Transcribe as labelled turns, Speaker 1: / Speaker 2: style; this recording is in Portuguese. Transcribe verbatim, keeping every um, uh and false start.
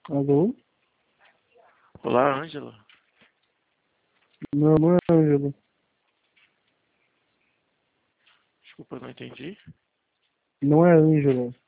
Speaker 1: Alô?
Speaker 2: Olá, Ângela.
Speaker 1: Não, não é Ângelo.
Speaker 2: Desculpa, eu não entendi.
Speaker 1: Não é Ângelo.